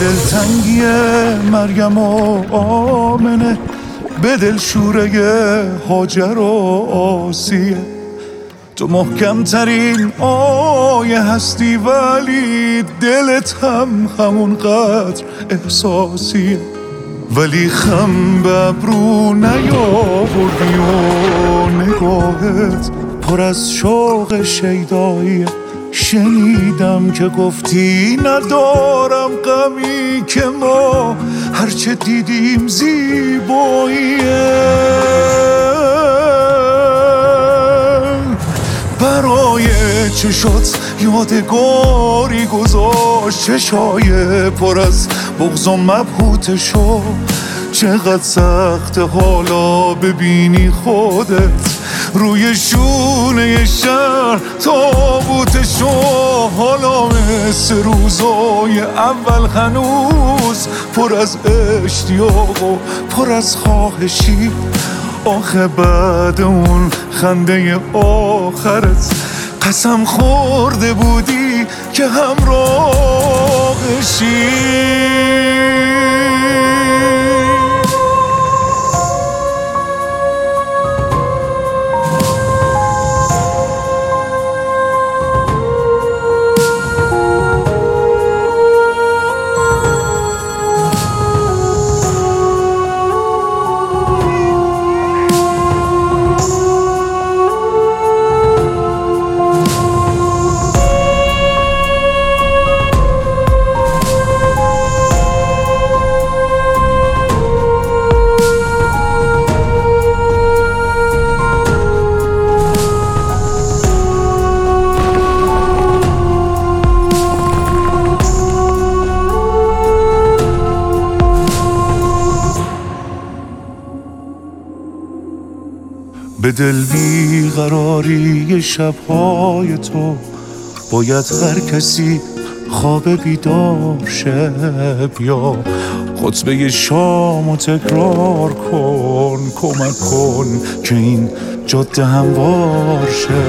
دلتنگی مریم و آمنه، به دل شوره هاجر و آسیه. تو محکم ترین آیه هستی ولی دلت هم همون قدر احساسیه. ولی خم به ابرو نیاوردی و نگاهت پر از شوق شیداییه. شنیدم که گفتی ندارم غمی که ما هرچه دیدیم زیباییه. برای چشات یادگاری گذاشت، چشای پر از بغض و مبهوتشو. چقدر سخت حالا ببینی خودت روی شونه شهر تابوتشو. حالا مثل روزای اول هنوز پر از اشتیاق و پر از خواهشی. آخه بعد اون خنده آخرت قسم خورده بودی که همراهشی. به دل بیقراری شبهای تو باید هر کسی خواب بیدار شه. بیا خطبه شامو تکرار کن، کمک کن که این جاده هموار شه.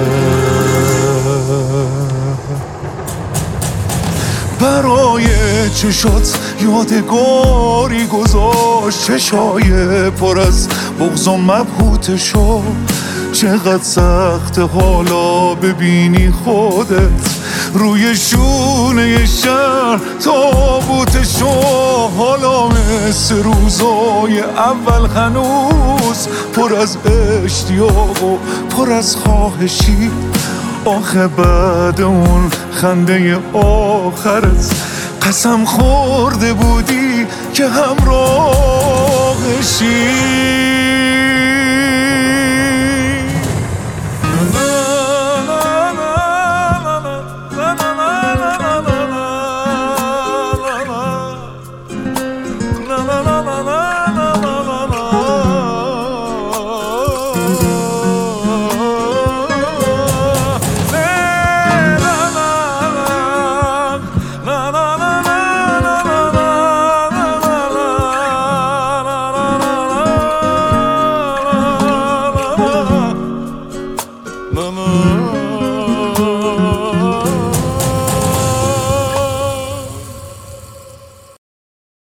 برای چشات یادگاری گذاشت، چشای پر از بغض و مبهوتشو. چقدر سخت حالا ببینی خودت روی شونه شهر تابوتشو. حالا مثل روزای اول هنوز پر از اشتیاق و پر از خواهشی. آخه بعد اون خنده آخرت قسم خورده بودی که همراهشی.